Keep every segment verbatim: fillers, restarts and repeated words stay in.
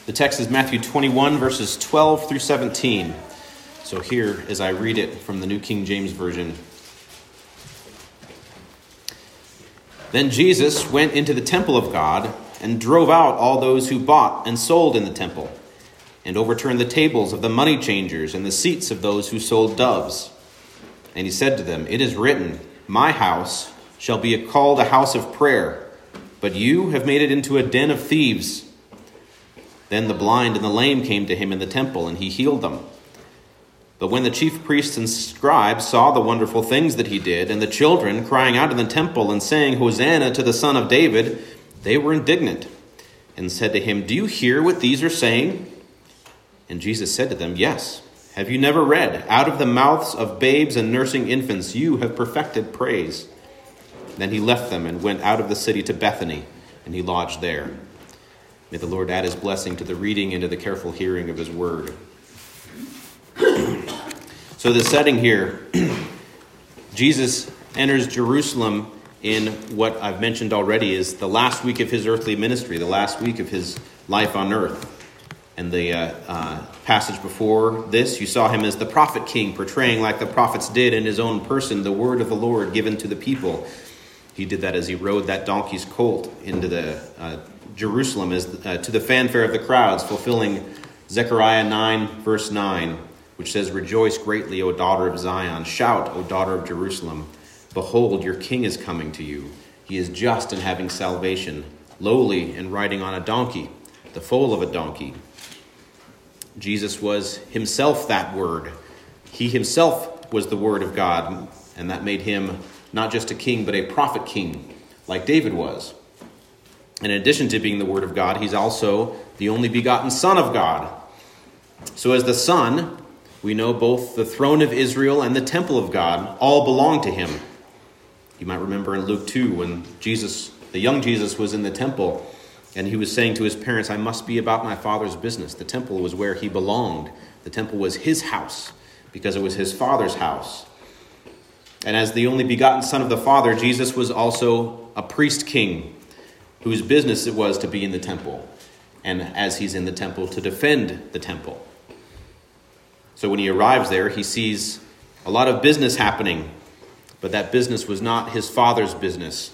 The text is Matthew twenty-one, verses twelve through seventeen. So here, as I read it from the New King James Version. Then Jesus went into the temple of God and drove out all those who bought and sold in the temple, and overturned the tables of the money changers and the seats of those who sold doves. And he said to them, "It is written, my house shall be called a house of prayer, but you have made it into a den of thieves." Then the blind and the lame came to him in the temple, and he healed them. But when the chief priests and scribes saw the wonderful things that he did, and the children crying out in the temple and saying, "Hosanna to the Son of David," they were indignant, and said to him, "Do you hear what these are saying?" And Jesus said to them, "Yes. Have you never read, out of the mouths of babes and nursing infants you have perfected praise?" Then he left them and went out of the city to Bethany, and he lodged there. May the Lord add his blessing to the reading and to the careful hearing of his word. So the setting here, Jesus enters Jerusalem in what I've mentioned already is the last week of his earthly ministry, the last week of his life on earth. And the uh, uh, passage before this, you saw him as the prophet king, portraying like the prophets did in his own person the word of the Lord given to the people. He did that as he rode that donkey's colt into the uh, Jerusalem as uh, to the fanfare of the crowds, fulfilling Zechariah nine, verse nine, which says, "Rejoice greatly, O daughter of Zion. Shout, O daughter of Jerusalem. Behold, your king is coming to you. He is just and having salvation, lowly and riding on a donkey, the foal of a donkey." Jesus was himself that word. He himself was the word of God, and that made him not just a king, but a prophet king, like David was. And in addition to being the word of God, he's also the only begotten Son of God. So as the Son, we know both the throne of Israel and the temple of God all belong to him. You might remember in Luke two when Jesus, the young Jesus, was in the temple, and he was saying to his parents, "I must be about my Father's business." The temple was where he belonged. The temple was his house because it was his Father's house. And as the only begotten Son of the Father, Jesus was also a priest king whose business it was to be in the temple. And as he's in the temple, to defend the temple. So when he arrives there, he sees a lot of business happening, but that business was not his Father's business.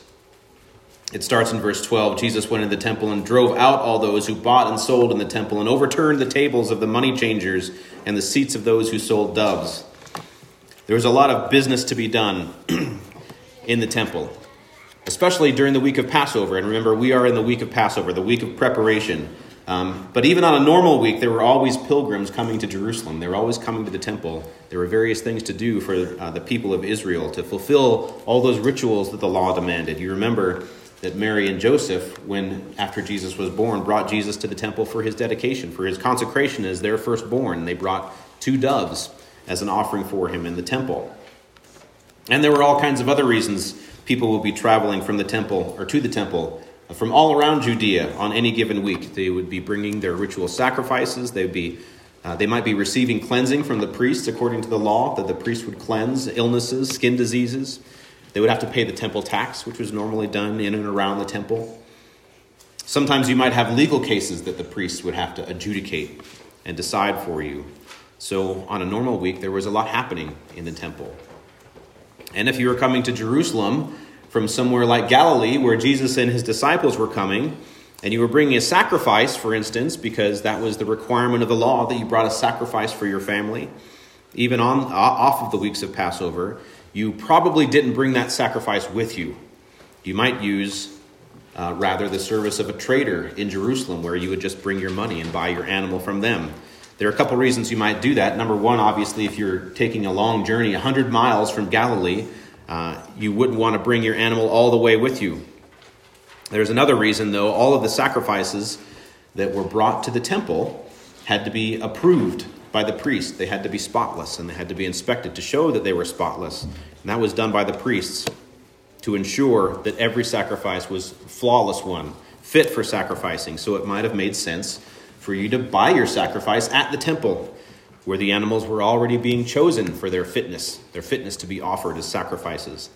It starts in verse twelve. Jesus went into the temple and drove out all those who bought and sold in the temple, and overturned the tables of the money changers and the seats of those who sold doves. There was a lot of business to be done in the temple, especially during the week of Passover. And remember, we are in the week of Passover, the week of preparation. Um, but even on a normal week, there were always pilgrims coming to Jerusalem. They were always coming to the temple. There were various things to do for uh, the people of Israel to fulfill all those rituals that the law demanded. You remember that Mary and Joseph, when after Jesus was born, brought Jesus to the temple for his dedication, for his consecration as their firstborn. They brought two doves as an offering for him in the temple. And there were all kinds of other reasons people would be traveling from the temple or to the temple from all around Judea on any given week. They would be bringing their ritual sacrifices. They'd be, uh, they might be receiving cleansing from the priests according to the law, that the priest would cleanse illnesses, skin diseases. They would have to pay the temple tax, which was normally done in and around the temple. Sometimes you might have legal cases that the priests would have to adjudicate and decide for you. So on a normal week, there was a lot happening in the temple. And if you were coming to Jerusalem from somewhere like Galilee, where Jesus and his disciples were coming, and you were bringing a sacrifice, for instance, because that was the requirement of the law, that you brought a sacrifice for your family, even on off of the weeks of Passover, you probably didn't bring that sacrifice with you. You might use, uh, rather, the service of a trader in Jerusalem, where you would just bring your money and buy your animal from them. There are a couple reasons you might do that. Number one, obviously, if you're taking a long journey, one hundred miles from Galilee, uh, you wouldn't want to bring your animal all the way with you. There's another reason, though. All of the sacrifices that were brought to the temple had to be approved by the priest. They had to be spotless, and they had to be inspected to show that they were spotless. And that was done by the priests to ensure that every sacrifice was a flawless one, fit for sacrificing. So it might have made sense for you to buy your sacrifice at the temple, where the animals were already being chosen for their fitness, their fitness to be offered as sacrifices.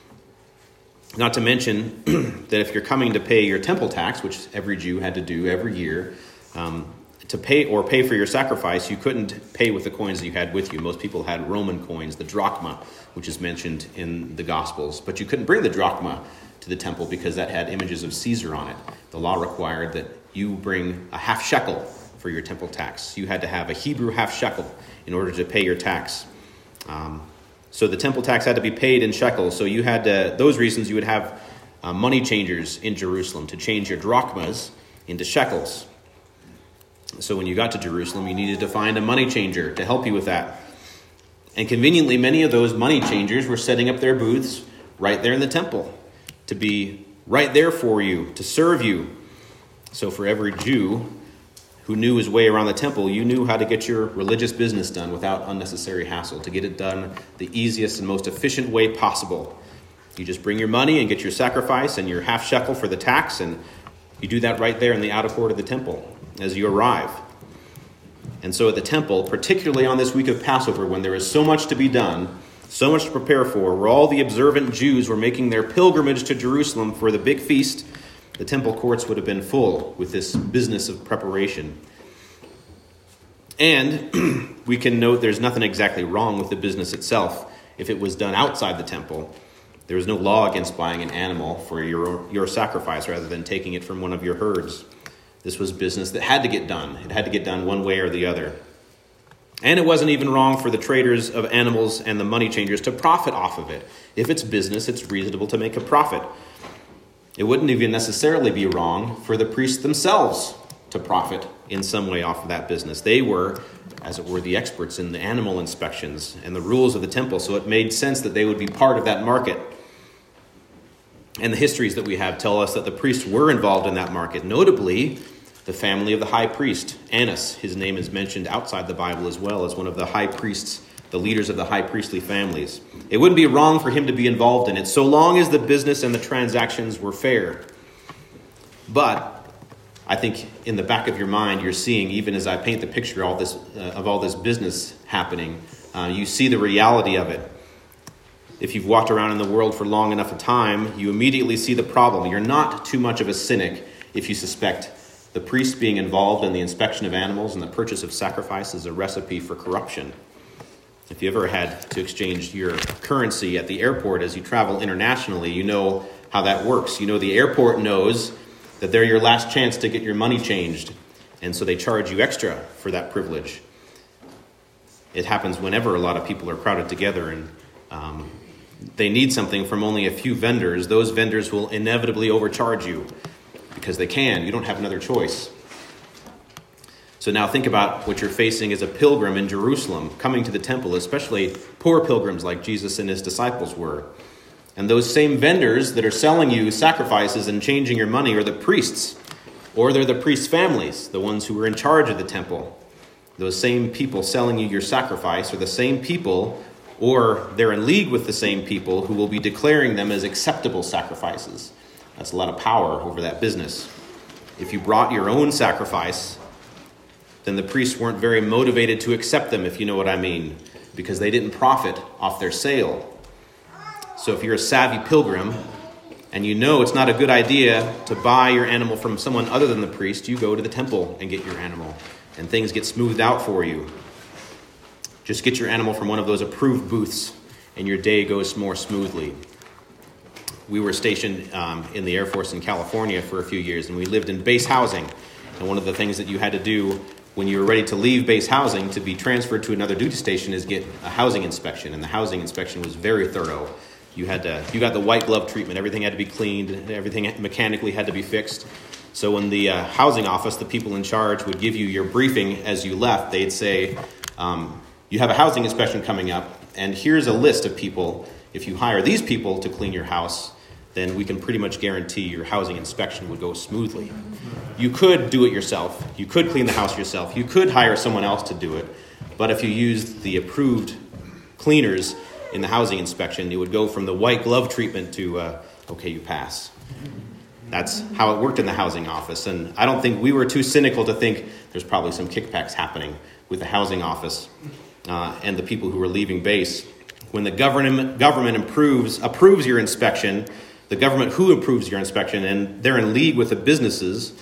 Not to mention that if you're coming to pay your temple tax, which every Jew had to do every year, um, to pay or pay for your sacrifice, you couldn't pay with the coins that you had with you. Most people had Roman coins, the drachma, which is mentioned in the Gospels. But you couldn't bring the drachma to the temple because that had images of Caesar on it. The law required that you bring a half shekel for your temple tax. You had to have a Hebrew half shekel in order to pay your tax. Um, so the temple tax had to be paid in shekels. So you had to, those reasons you would have uh, money changers in Jerusalem to change your drachmas into shekels. So when you got to Jerusalem, you needed to find a money changer to help you with that. And conveniently, many of those money changers were setting up their booths right there in the temple to be right there for you, to serve you. So for every Jew who knew his way around the temple, you knew how to get your religious business done without unnecessary hassle, to get it done the easiest and most efficient way possible. You just bring your money and get your sacrifice and your half shekel for the tax, and you do that right there in the outer court of the temple as you arrive. And so at the temple, particularly on this week of Passover, when there is so much to be done, so much to prepare for, where all the observant Jews were making their pilgrimage to Jerusalem for the big feast, the temple courts would have been full with this business of preparation. And we can note there's nothing exactly wrong with the business itself. If it was done outside the temple, there was no law against buying an animal for your, your sacrifice rather than taking it from one of your herds. This was business that had to get done. It had to get done one way or the other. And it wasn't even wrong for the traders of animals and the money changers to profit off of it. If it's business, it's reasonable to make a profit. It wouldn't even necessarily be wrong for the priests themselves to profit in some way off of that business. They were, as it were, the experts in the animal inspections and the rules of the temple, so it made sense that they would be part of that market. And the histories that we have tell us that the priests were involved in that market. Notably, the family of the high priest, Annas. His name is mentioned outside the Bible as well as one of the high priests, the leaders of the high priestly families. It wouldn't be wrong for him to be involved in it, so long as the business and the transactions were fair. But I think in the back of your mind, you're seeing, even as I paint the picture all this, uh, of all this business happening, uh, you see the reality of it. If you've walked around in the world for long enough a time, you immediately see the problem. You're not too much of a cynic if you suspect the priest being involved in the inspection of animals and the purchase of sacrifice is a recipe for corruption. If you ever had to exchange your currency at the airport as you travel internationally, you know how that works. You know the airport knows that they're your last chance to get your money changed, and so they charge you extra for that privilege. It happens whenever a lot of people are crowded together and um, they need something from only a few vendors. Those vendors will inevitably overcharge you because they can. You don't have another choice. So now think about what you're facing as a pilgrim in Jerusalem, coming to the temple, especially poor pilgrims like Jesus and his disciples were. And those same vendors that are selling you sacrifices and changing your money are the priests, or they're the priests' families, the ones who are in charge of the temple. Those same people selling you your sacrifice are the same people, or they're in league with the same people who will be declaring them as acceptable sacrifices. That's a lot of power over that business. If you brought your own sacrifice, then the priests weren't very motivated to accept them, if you know what I mean, because they didn't profit off their sale. So if you're a savvy pilgrim and you know it's not a good idea to buy your animal from someone other than the priest, you go to the temple and get your animal, and things get smoothed out for you. Just get your animal from one of those approved booths, and your day goes more smoothly. We were stationed um, in the Air Force in California for a few years, and we lived in base housing. And one of the things that you had to do when you were ready to leave base housing to be transferred to another duty station is get a housing inspection. And the housing inspection was very thorough. You had to, you got the white glove treatment. Everything had to be cleaned. Everything mechanically had to be fixed. So when the uh, housing office, the people in charge, would give you your briefing as you left, they'd say, um, you have a housing inspection coming up, and here's a list of people. If you hire these people to clean your house, then we can pretty much guarantee your housing inspection would go smoothly. You could do it yourself. You could clean the house yourself. You could hire someone else to do it. But if you used the approved cleaners in the housing inspection, it would go from the white glove treatment to, uh, okay, you pass. That's how it worked in the housing office. And I don't think we were too cynical to think there's probably some kickbacks happening with the housing office uh, and the people who were leaving base. When the government government improves, approves your inspection, the government who approves your inspection, and they're in league with the businesses,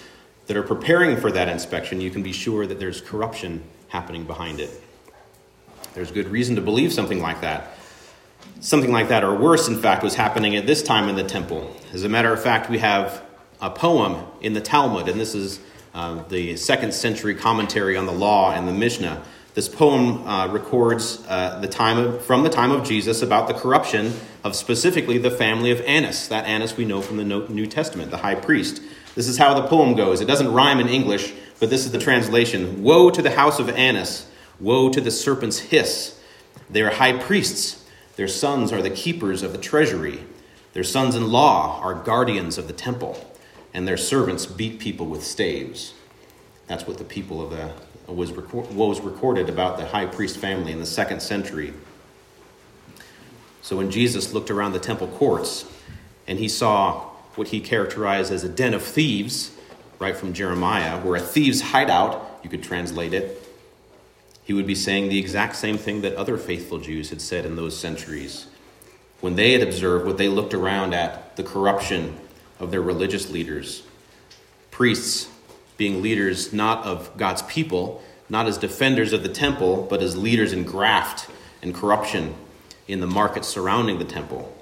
that are preparing for that inspection, you can be sure that there's corruption happening behind it. There's good reason to believe something like that. Something like that, or worse, in fact, was happening at this time in the temple. As a matter of fact, we have a poem in the Talmud, and this is uh, the second century commentary on the law and the Mishnah. This poem uh, records uh, the time of, from the time of Jesus about the corruption of specifically the family of Annas. That Annas we know from the New Testament, the high priest. This is how the poem goes. It doesn't rhyme in English, but this is the translation. Woe to the house of Annas. Woe to the serpent's hiss. They are high priests. Their sons are the keepers of the treasury. Their sons-in-law are guardians of the temple. And their servants beat people with staves. That's what the people of the was, record, was recorded about the high priest family in the second century. So when Jesus looked around the temple courts and he saw what he characterized as a den of thieves, right from Jeremiah, where a thieves' hideout, you could translate it, he would be saying the exact same thing that other faithful Jews had said in those centuries. When they had observed what they looked around at, the corruption of their religious leaders, priests being leaders not of God's people, not as defenders of the temple, but as leaders in graft and corruption in the markets surrounding the temple.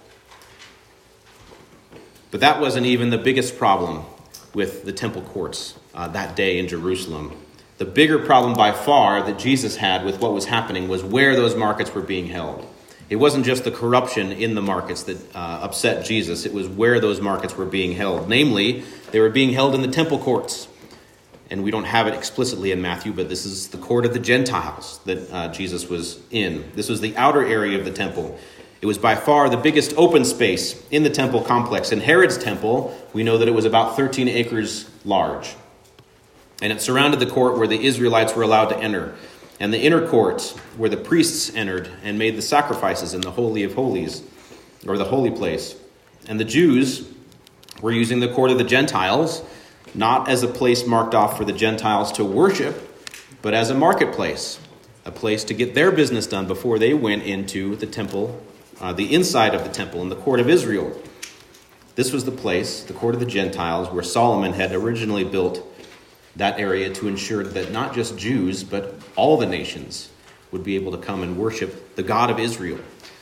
But that wasn't even the biggest problem with the temple courts uh, that day in Jerusalem. The bigger problem by far that Jesus had with what was happening was where those markets were being held. It wasn't just the corruption in the markets that uh, upset Jesus. It was where those markets were being held. Namely, they were being held in the temple courts. And we don't have it explicitly in Matthew, but this is the court of the Gentiles that uh, Jesus was in. This was the outer area of the temple. It was by far the biggest open space in the temple complex. In Herod's temple, we know that it was about thirteen acres large. And it surrounded the court where the Israelites were allowed to enter, and the inner court where the priests entered and made the sacrifices in the Holy of Holies, or the holy place. And the Jews were using the court of the Gentiles, not as a place marked off for the Gentiles to worship, but as a marketplace, a place to get their business done before they went into the temple, uh, the inside of the temple in the court of Israel. This was the place, the court of the Gentiles, where Solomon had originally built that area to ensure that not just Jews, but all the nations would be able to come and worship the God of Israel.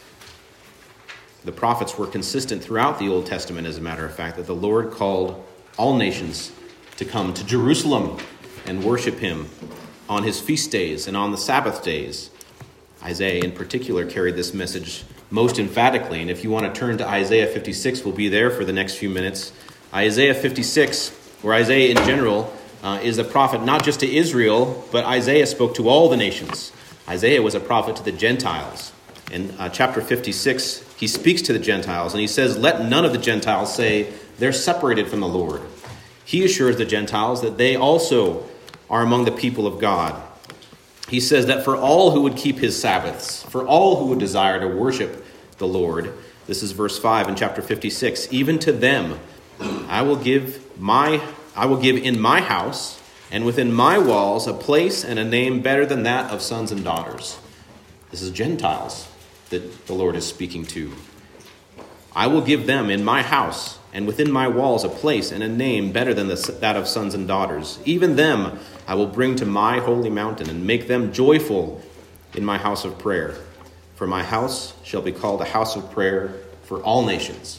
The prophets were consistent throughout the Old Testament, as a matter of fact, that the Lord called all nations to come to Jerusalem and worship him on his feast days and on the Sabbath days. Isaiah in particular carried this message most emphatically. And if you want to turn to Isaiah fifty-six, we'll be there for the next few minutes. Isaiah fifty-six, or Isaiah in general, uh, is a prophet not just to Israel, but Isaiah spoke to all the nations. Isaiah was a prophet to the Gentiles. In uh, chapter fifty-six, he speaks to the Gentiles, and he says, "Let none of the Gentiles say they're separated from the Lord." He assures the Gentiles that they also are among the people of God. He says that for all who would keep his Sabbaths, for all who would desire to worship the Lord, this is verse five in chapter fifty-six, even to them I will give my I will give in my house and within my walls a place and a name better than that of sons and daughters. This is Gentiles that the Lord is speaking to. I will give them in my house and within my walls a place and a name better than the, that of sons and daughters. Even them I will bring to my holy mountain and make them joyful in my house of prayer. For my house shall be called a house of prayer for all nations.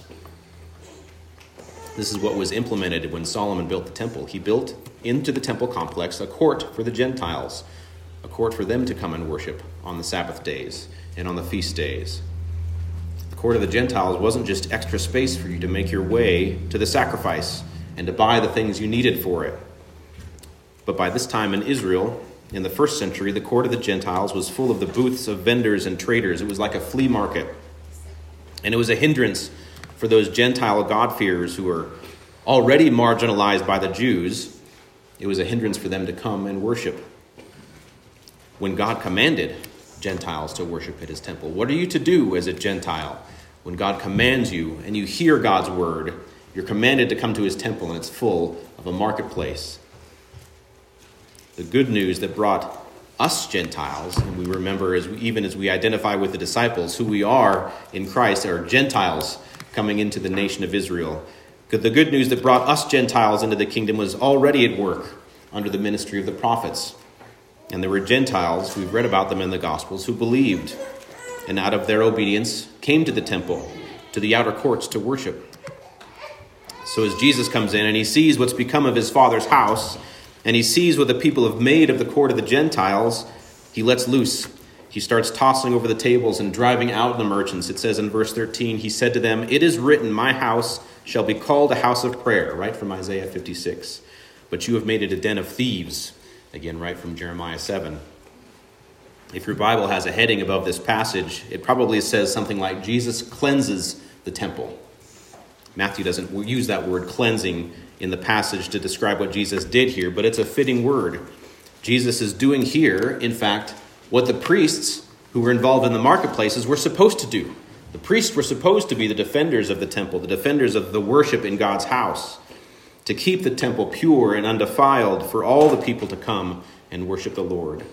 This is what was implemented when Solomon built the temple. He built into the temple complex a court for the Gentiles, a court for them to come and worship on the Sabbath days and on the feast days. The court of the Gentiles wasn't just extra space for you to make your way to the sacrifice and to buy the things you needed for it. But by this time in Israel, in the first century, the court of the Gentiles was full of the booths of vendors and traders. It was like a flea market. And it was a hindrance for those Gentile God-fearers who were already marginalized by the Jews. It was a hindrance for them to come and worship. When God commanded Gentiles to worship at his temple, what are you to do as a Gentile? When God commands you and you hear God's word, you're commanded to come to his temple, and it's full of a marketplace. The good news that brought us Gentiles, and we remember as we, even as we identify with the disciples, who we are in Christ are Gentiles coming into the nation of Israel. The good news that brought us Gentiles into the kingdom was already at work under the ministry of the prophets. And there were Gentiles, we've read about them in the Gospels, who believed, and out of their obedience came to the temple, to the outer courts to worship. So as Jesus comes in and he sees what's become of his Father's house, and he sees what the people have made of the court of the Gentiles, he lets loose. He starts tossing over the tables and driving out the merchants. It says in verse thirteen, he said to them, "It is written, my house shall be called a house of prayer," right from Isaiah fifty-six. "But you have made it a den of thieves," again, right from Jeremiah seven. If your Bible has a heading above this passage, it probably says something like, Jesus cleanses the temple. Matthew doesn't use that word cleansing in the passage to describe what Jesus did here, but it's a fitting word. Jesus is doing here, in fact, what the priests who were involved in the marketplaces were supposed to do. The priests were supposed to be the defenders of the temple, the defenders of the worship in God's house, to keep the temple pure and undefiled for all the people to come and worship the Lord.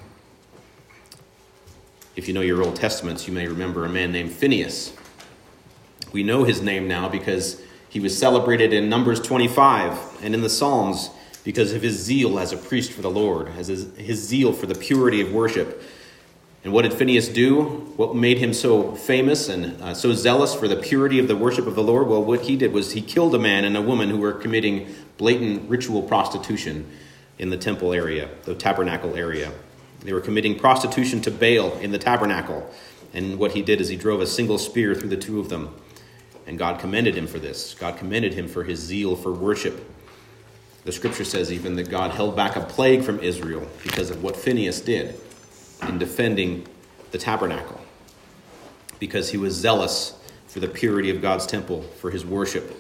If you know your Old Testaments, you may remember a man named Phinehas. We know his name now because he was celebrated in Numbers twenty-five and in the Psalms because of his zeal as a priest for the Lord, as his, his zeal for the purity of worship. And what did Phinehas do? What made him so famous and uh, so zealous for the purity of the worship of the Lord? Well, what he did was he killed a man and a woman who were committing blatant ritual prostitution in the temple area, the tabernacle area. They were committing prostitution to Baal in the tabernacle. And what he did is he drove a single spear through the two of them. And God commended him for this. God commended him for his zeal for worship. The scripture says even that God held back a plague from Israel because of what Phinehas did in defending the tabernacle, because he was zealous for the purity of God's temple, for his worship.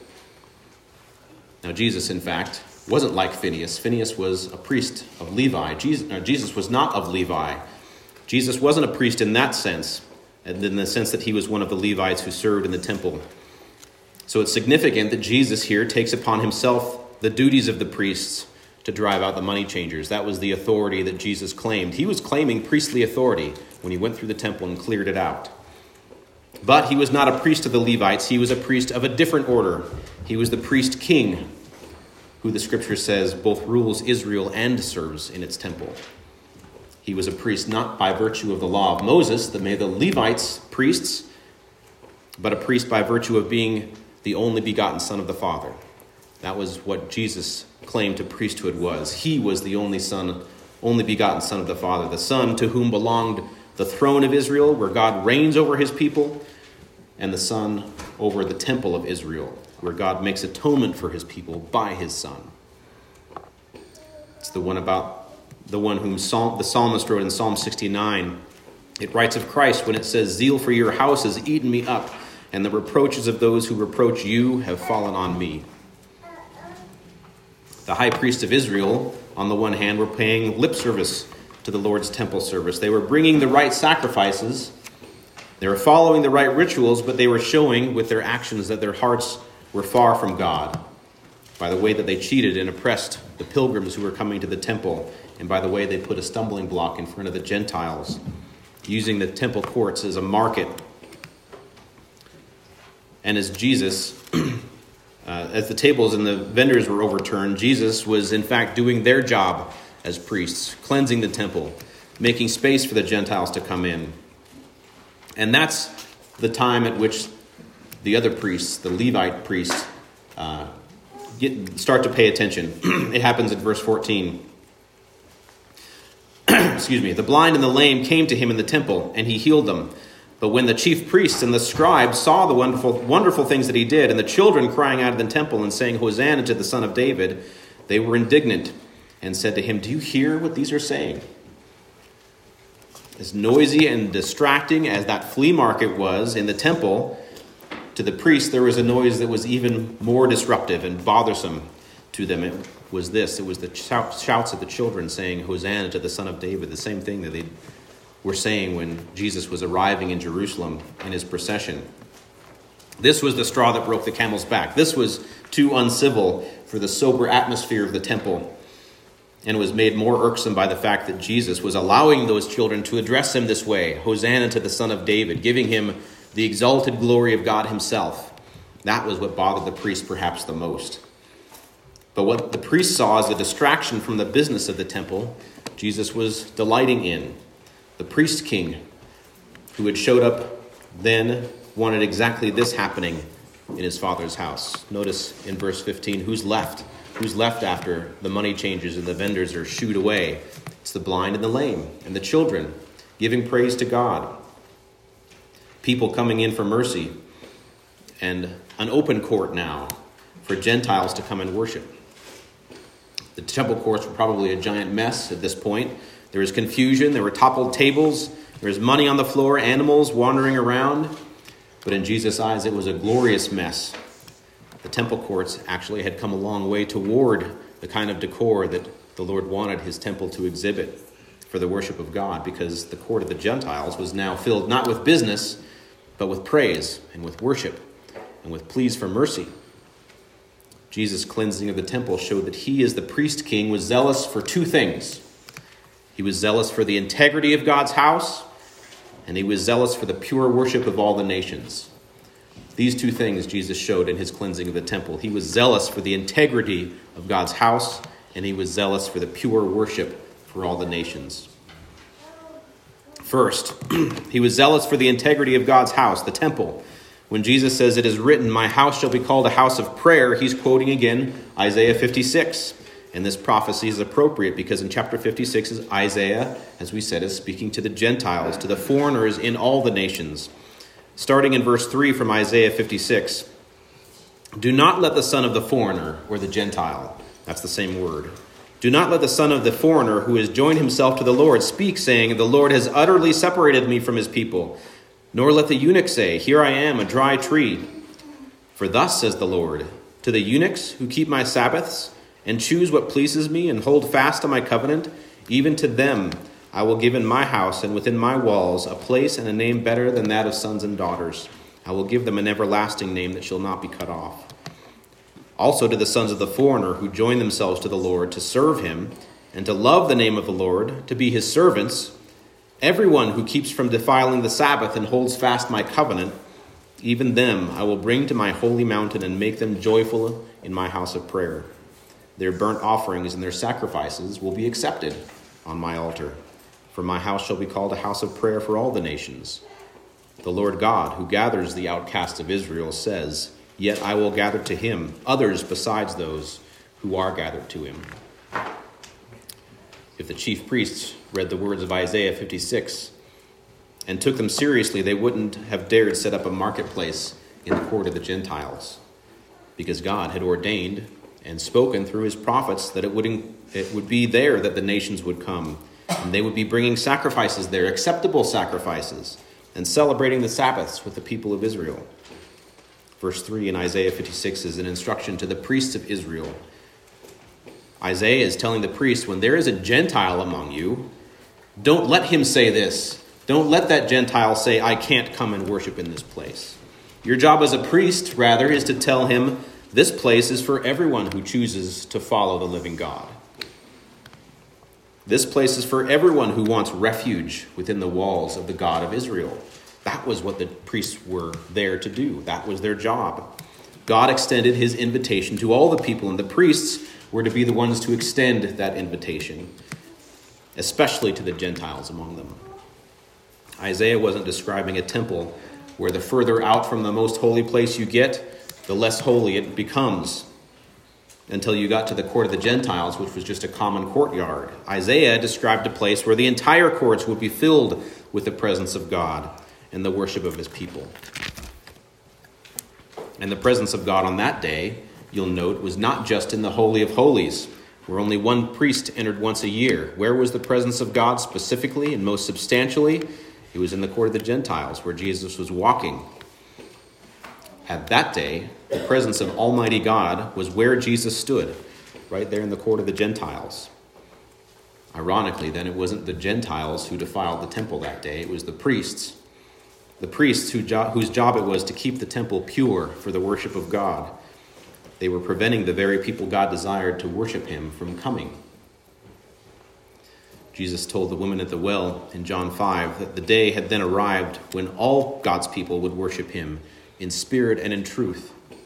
Now Jesus, in fact, wasn't like Phinehas. Phinehas was a priest of Levi. Jesus, no, Jesus was not of Levi. Jesus wasn't a priest in that sense, and in the sense that he was one of the Levites who served in the temple. So it's significant that Jesus here takes upon himself the duties of the priests to drive out the money changers. That was the authority that Jesus claimed. He was claiming priestly authority when he went through the temple and cleared it out. But he was not a priest of the Levites. He was a priest of a different order. He was the priest king, who the scripture says both rules Israel and serves in its temple. He was a priest not by virtue of the law of Moses, that made the Levites priests, but a priest by virtue of being the only begotten Son of the Father. That was what Jesus claimed to priesthood was. He was the only son, only begotten Son of the Father, the Son to whom belonged the throne of Israel, where God reigns over his people, and the Son over the temple of Israel, where God makes atonement for his people by his Son. It's the one about the one whom Psalm, the psalmist wrote in Psalm sixty-nine. It writes of Christ when it says, "Zeal for your house has eaten me up, and the reproaches of those who reproach you have fallen on me." The high priests of Israel, on the one hand, were paying lip service to the Lord's temple service. They were bringing the right sacrifices. They were following the right rituals, but they were showing with their actions that their hearts were far from God by the way that they cheated and oppressed the pilgrims who were coming to the temple, and by the way they put a stumbling block in front of the Gentiles, using the temple courts as a market. And as Jesus... Uh, as the tables and the vendors were overturned, Jesus was in fact doing their job as priests, cleansing the temple, making space for the Gentiles to come in. And that's the time at which the other priests, the Levite priests, uh, get, start to pay attention. It happens in verse fourteen. Excuse me. "The blind and the lame came to him in the temple, and he healed them. But when the chief priests and the scribes saw the wonderful wonderful things that he did, and the children crying out of the temple and saying, 'Hosanna to the Son of David,' they were indignant and said to him, 'Do you hear what these are saying?'" As noisy and distracting as that flea market was in the temple, to the priests there was a noise that was even more disruptive and bothersome to them. It was this. It was the shouts of the children saying, "Hosanna to the Son of David," the same thing that they were saying when Jesus was arriving in Jerusalem in his procession. This was the straw that broke the camel's back. This was too uncivil for the sober atmosphere of the temple, and was made more irksome by the fact that Jesus was allowing those children to address him this way, "Hosanna to the Son of David," giving him the exalted glory of God himself, That was what bothered the priest perhaps the most. But what the priest saw as a distraction from the business of the temple, Jesus was delighting in. The priest king who had showed up then wanted exactly this happening in his Father's house. Notice in verse fifteen, who's left? Who's left after the money changers and the vendors are shooed away? It's the blind and the lame and the children giving praise to God. People coming in for mercy and an open court now for Gentiles to come and worship. The temple courts were probably a giant mess at this point. There was confusion. There were toppled tables. There was money on the floor, animals wandering around. But in Jesus' eyes, it was a glorious mess. The temple courts actually had come a long way toward the kind of decor that the Lord wanted his temple to exhibit for the worship of God, because the court of the Gentiles was now filled not with business, but with praise and with worship and with pleas for mercy. Jesus' cleansing of the temple showed that he, as the priest king, was zealous for two things. He was zealous for the integrity of God's house, and he was zealous for the pure worship of all the nations. These two things Jesus showed in his cleansing of the temple. He was zealous for the integrity of God's house, and he was zealous for the pure worship for all the nations. First, he was zealous for the integrity of God's house, the temple. When Jesus says, "It is written, my house shall be called a house of prayer," he's quoting again Isaiah fifty-six. And this prophecy is appropriate because in chapter fifty-six, is Isaiah, as we said, is speaking to the Gentiles, to the foreigners in all the nations. Starting in verse three from Isaiah fifty-six, "Do not let the son of the foreigner," or the Gentile, that's the same word, "do not let the son of the foreigner who has joined himself to the Lord speak, saying, the Lord has utterly separated me from his people. Nor let the eunuch say, here I am, a dry tree. For thus says the Lord, to the eunuchs who keep my Sabbaths and choose what pleases me and hold fast to my covenant, even to them I will give in my house and within my walls a place and a name better than that of sons and daughters. I will give them an everlasting name that shall not be cut off. Also to the sons of the foreigner who join themselves to the Lord to serve him and to love the name of the Lord, to be his servants, everyone who keeps from defiling the Sabbath and holds fast my covenant, even them I will bring to my holy mountain and make them joyful in my house of prayer. Their burnt offerings and their sacrifices will be accepted on my altar. For my house shall be called a house of prayer for all the nations. The Lord God, who gathers the outcasts of Israel, says, yet I will gather to him others besides those who are gathered to him. If the chief priests read the words of Isaiah fifty-six and took them seriously, they wouldn't have dared set up a marketplace in the court of the Gentiles, because God had ordained and spoken through his prophets that it would, it would be there that the nations would come, and they would be bringing sacrifices there, acceptable sacrifices, and celebrating the Sabbaths with the people of Israel. Verse three in Isaiah fifty-six is an instruction to the priests of Israel. Isaiah is telling the priests, when there is a Gentile among you, don't let him say this. Don't let that Gentile say, I can't come and worship in this place. Your job as a priest, rather, is to tell him, this place is for everyone who chooses to follow the living God. This place is for everyone who wants refuge within the walls of the God of Israel. That was what the priests were there to do. That was their job. God extended his invitation to all the people, and the priests were to be the ones to extend that invitation, especially to the Gentiles among them. Isaiah wasn't describing a temple where the further out from the most holy place you get, the less holy it becomes, until you got to the court of the Gentiles, which was just a common courtyard. Isaiah described a place where the entire courts would be filled with the presence of God and the worship of his people. And the presence of God on that day, you'll note, was not just in the Holy of Holies, where only one priest entered once a year. Where was the presence of God specifically and most substantially? It was in the court of the Gentiles, where Jesus was walking. At that day, the presence of Almighty God was where Jesus stood, right there in the court of the Gentiles. Ironically, then, it wasn't the Gentiles who defiled the temple that day. It was the priests. The priests who jo- whose job it was to keep the temple pure for the worship of God. They were preventing the very people God desired to worship him from coming. Jesus told the woman at the well in John five that the day had then arrived when all God's people would worship him in spirit and in truth.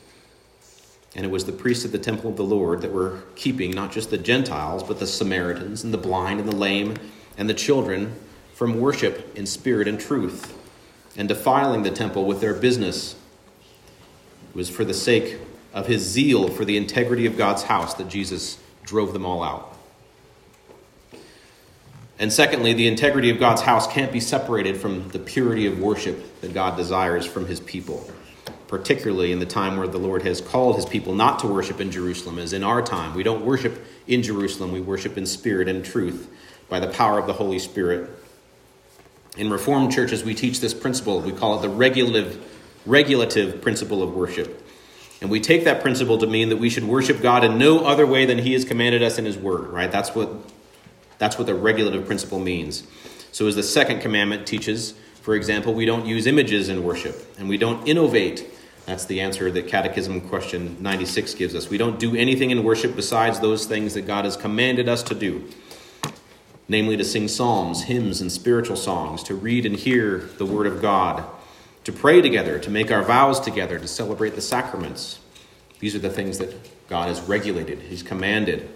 And it was the priests of the temple of the Lord that were keeping not just the Gentiles, but the Samaritans and the blind and the lame and the children from worship in spirit and truth, and defiling the temple with their business. It was for the sake of his zeal for the integrity of God's house that Jesus drove them all out. And secondly, the integrity of God's house can't be separated from the purity of worship that God desires from his people, particularly in the time where the Lord has called his people not to worship in Jerusalem, as in our time. We don't worship in Jerusalem. We worship in spirit and truth by the power of the Holy Spirit. In Reformed churches, we teach this principle. We call it the regulative, regulative principle of worship. And we take that principle to mean that we should worship God in no other way than he has commanded us in his word, right? That's what, that's what the regulative principle means. So as the second commandment teaches, for example, we don't use images in worship, and we don't innovate. That's the answer that Catechism question ninety-six gives us. We don't do anything in worship besides those things that God has commanded us to do, namely to sing psalms, hymns, and spiritual songs, to read and hear the word of God, to pray together, to make our vows together, to celebrate the sacraments. These are the things that God has regulated, he's commanded.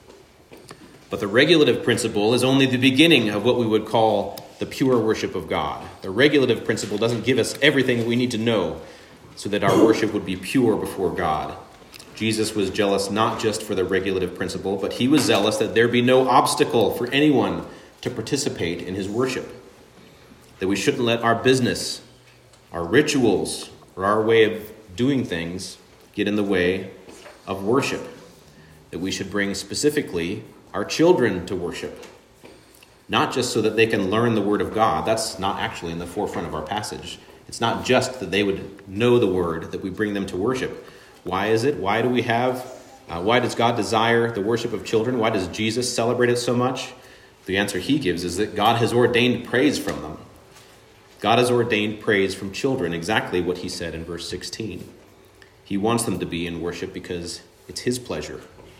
But the regulative principle is only the beginning of what we would call the pure worship of God. The regulative principle doesn't give us everything that we need to know so that our worship would be pure before God. Jesus was jealous not just for the regulative principle, but he was zealous that there be no obstacle for anyone to participate in his worship. That we shouldn't let our business, our rituals, or our way of doing things get in the way of worship. That we should bring specifically our children to worship. Not just so that they can learn the word of God. That's not actually in the forefront of our passage. It's not just that they would know the word, that we bring them to worship. Why is it? Why do we have, uh, why does God desire the worship of children? Why does Jesus celebrate it so much? The answer he gives is that God has ordained praise from them. God has ordained praise from children, exactly what he said in verse sixteen. He wants them to be in worship because it's his pleasure.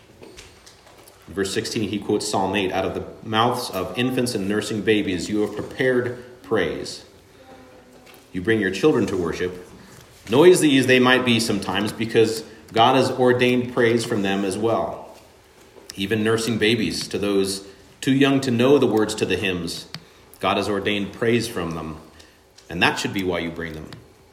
In verse sixteen, he quotes Psalm eight, out of the mouths of infants and nursing babies, you have prepared praise. You bring your children to worship, noisy as they might be sometimes, because God has ordained praise from them as well. Even nursing babies, to those too young to know the words to the hymns, God has ordained praise from them. And that should be why you bring them.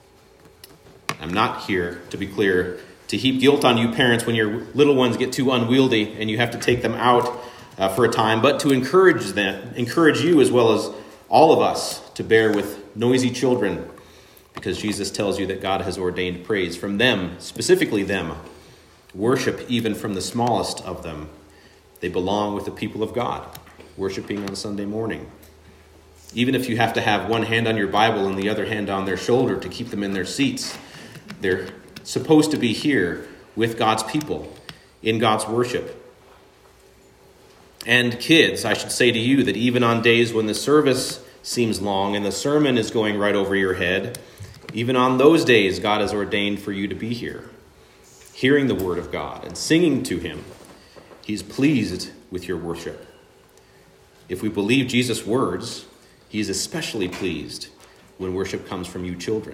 I'm not here, to be clear, to heap guilt on you parents when your little ones get too unwieldy and you have to take them out uh, for a time, but to encourage them, encourage you as well as all of us to bear with noisy children, because Jesus tells you that God has ordained praise from them, specifically them. Worship even from the smallest of them. They belong with the people of God, worshiping on Sunday morning. Even if you have to have one hand on your Bible and the other hand on their shoulder to keep them in their seats, they're supposed to be here with God's people, in God's worship. And kids, I should say to you that even on days when the service seems long and the sermon is going right over your head, even on those days, God has ordained for you to be here, hearing the word of God and singing to him. He's pleased with your worship. If we believe Jesus' words, he's especially pleased when worship comes from you children.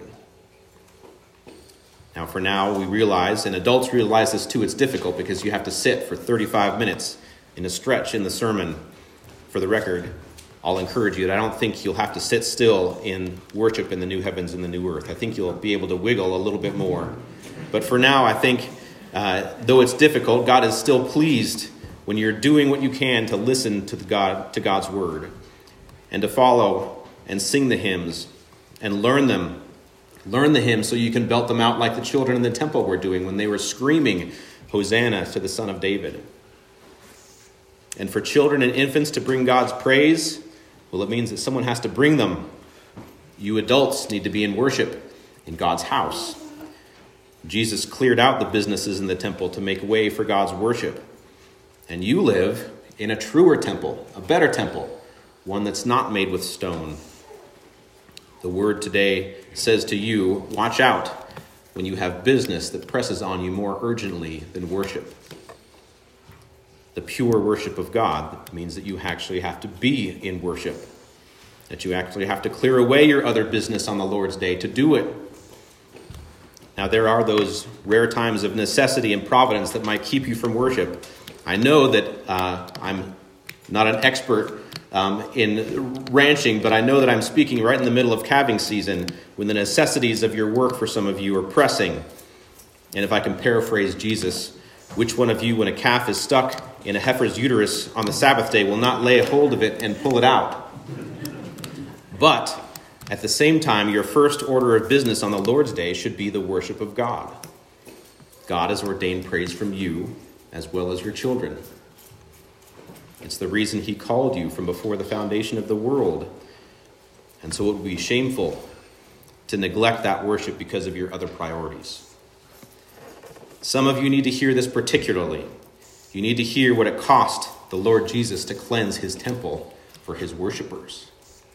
Now, for now, we realize, and adults realize this too, it's difficult because you have to sit for thirty-five minutes in a stretch in the sermon. For the record, I'll encourage you that I don't think you'll have to sit still in worship in the new heavens and the new earth. I think you'll be able to wiggle a little bit more. But for now, I think, uh, though it's difficult, God is still pleased when you're doing what you can to listen to the God to God's word and to follow and sing the hymns and learn them. Learn the hymns so you can belt them out like the children in the temple were doing when they were screaming, Hosanna to the Son of David. And for children and infants to bring God's praise, well, it means that someone has to bring them. You adults need to be in worship in God's house. Jesus cleared out the businesses in the temple to make way for God's worship. And you live in a truer temple, a better temple, one that's not made with stone. The word today says to you, watch out when you have business that presses on you more urgently than worship. The pure worship of God means that you actually have to be in worship, that you actually have to clear away your other business on the Lord's day to do it. Now, there are those rare times of necessity and providence that might keep you from worship. I know that uh, I'm not an expert um, in ranching, but I know that I'm speaking right in the middle of calving season when the necessities of your work for some of you are pressing. And if I can paraphrase Jesus, which one of you, when a calf is stuck in a heifer's uterus on the Sabbath day, will not lay hold of it and pull it out? But at the same time, your first order of business on the Lord's Day should be the worship of God. God has ordained praise from you as well as your children. It's the reason he called you from before the foundation of the world. And so it would be shameful to neglect that worship because of your other priorities. Some of you need to hear this particularly. You need to hear what it cost the Lord Jesus to cleanse his temple for his worshipers.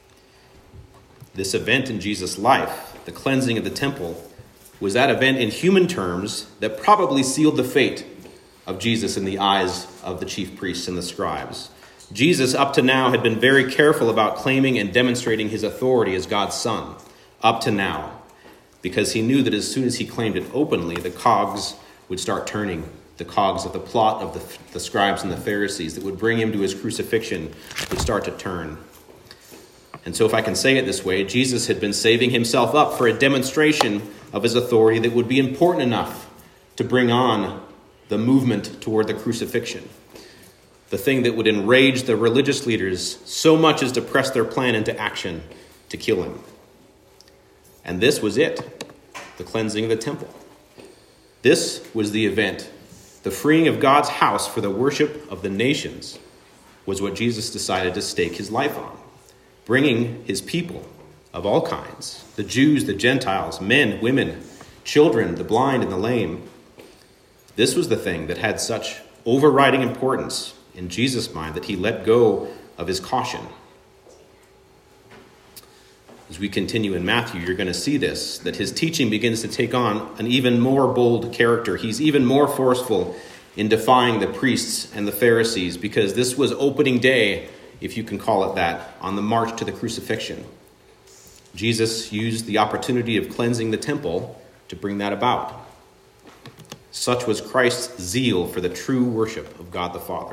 This event in Jesus' life, the cleansing of the temple, was that event in human terms that probably sealed the fate of Jesus in the eyes of the chief priests and the scribes. Jesus, up to now, had been very careful about claiming and demonstrating his authority as God's son, up to now, because he knew that as soon as he claimed it openly, the cogs would start turning. The cogs of the plot of the, the scribes and the Pharisees that would bring him to his crucifixion would start to turn. And so if I can say it this way, Jesus had been saving himself up for a demonstration of his authority that would be important enough to bring on the movement toward the crucifixion. The thing that would enrage the religious leaders so much as to press their plan into action to kill him. And this was it, the cleansing of the temple. This was the event. The freeing of God's house for the worship of the nations was what Jesus decided to stake his life on. Bringing his people of all kinds, the Jews, the Gentiles, men, women, children, the blind and the lame. This was the thing that had such overriding importance in Jesus' mind that he let go of his caution. As we continue in Matthew, you're going to see this, that his teaching begins to take on an even more bold character. He's even more forceful in defying the priests and the Pharisees, because this was opening day, if you can call it that, on the march to the crucifixion. Jesus used the opportunity of cleansing the temple to bring that about. Such was Christ's zeal for the true worship of God the Father.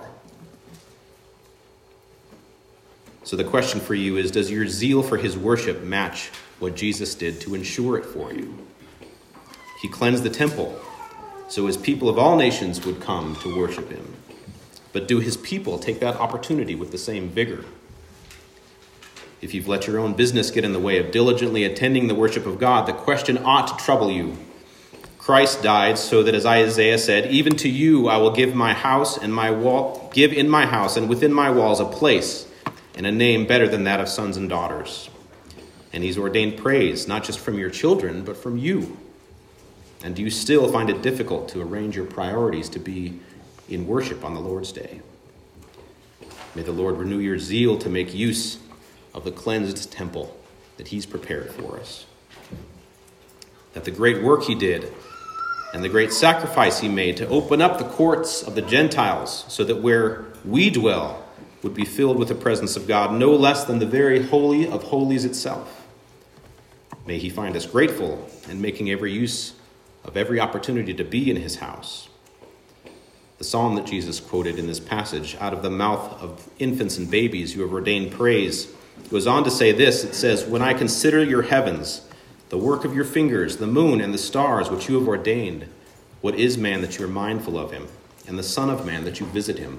So the question for you is, does your zeal for his worship match what Jesus did to ensure it for you? He cleansed the temple so his people of all nations would come to worship him. But do his people take that opportunity with the same vigor? If you've let your own business get in the way of diligently attending the worship of God, the question ought to trouble you. Christ died so that, as Isaiah said, even to you I will give my house and my wall, give in my house and within my walls a place and a name better than that of sons and daughters. And he's ordained praise, not just from your children, but from you. And do you still find it difficult to arrange your priorities to be in worship on the Lord's Day? May the Lord renew your zeal to make use of the cleansed temple that he's prepared for us. That the great work he did and the great sacrifice he made to open up the courts of the Gentiles so that where we dwell would be filled with the presence of God, no less than the very holy of holies itself. May he find us grateful and making every use of every opportunity to be in his house. The psalm that Jesus quoted in this passage, out of the mouth of infants and babies you have ordained praise, goes on to say this. It says, when I consider your heavens, the work of your fingers, the moon and the stars which you have ordained, what is man that you are mindful of him, and the son of man that you visit him?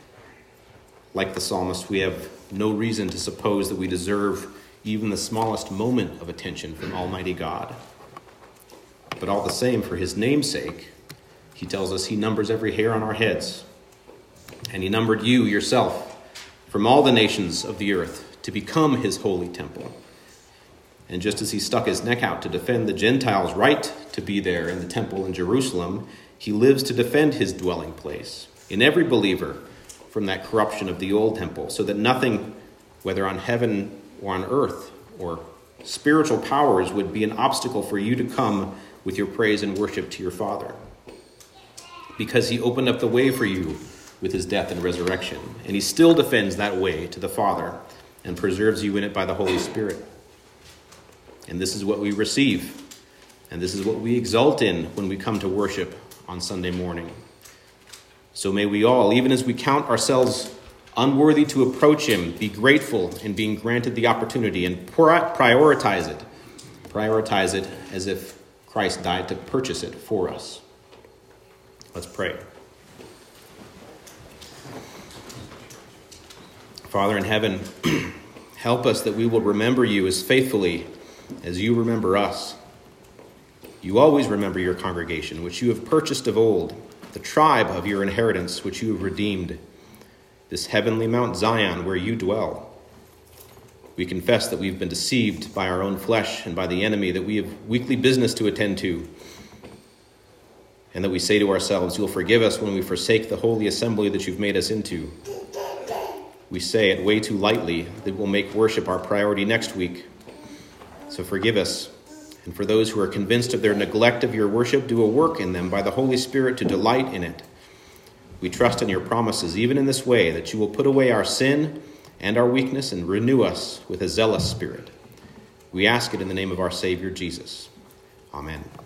Like the psalmist, we have no reason to suppose that we deserve even the smallest moment of attention from Almighty God. But all the same, for his name's sake, he tells us he numbers every hair on our heads. And he numbered you yourself from all the nations of the earth to become his holy temple. And just as he stuck his neck out to defend the Gentiles' right to be there in the temple in Jerusalem, he lives to defend his dwelling place in every believer from that corruption of the old temple, so that nothing, whether on heaven or on earth or spiritual powers, would be an obstacle for you to come with your praise and worship to your Father. Because he opened up the way for you with his death and resurrection, and he still defends that way to the Father and preserves you in it by the Holy Spirit. And this is what we receive And this is what we exult in when we come to worship on Sunday morning. So may we all, even as we count ourselves unworthy to approach him, be grateful in being granted the opportunity and prioritize it. Prioritize it as if Christ died to purchase it for us. Let's pray. Father in heaven, help us that we will remember you as faithfully as you remember us. You always remember your congregation, which you have purchased of old, the tribe of your inheritance, which you have redeemed, this heavenly Mount Zion where you dwell. We confess that we've been deceived by our own flesh and by the enemy, that we have weekly business to attend to, and that we say to ourselves, you'll forgive us when we forsake the holy assembly that you've made us into. We say it way too lightly that we'll make worship our priority next week. So forgive us. And for those who are convinced of their neglect of your worship, do a work in them by the Holy Spirit to delight in it. We trust in your promises, even in this way, that you will put away our sin and our weakness and renew us with a zealous spirit. We ask it in the name of our Savior, Jesus. Amen.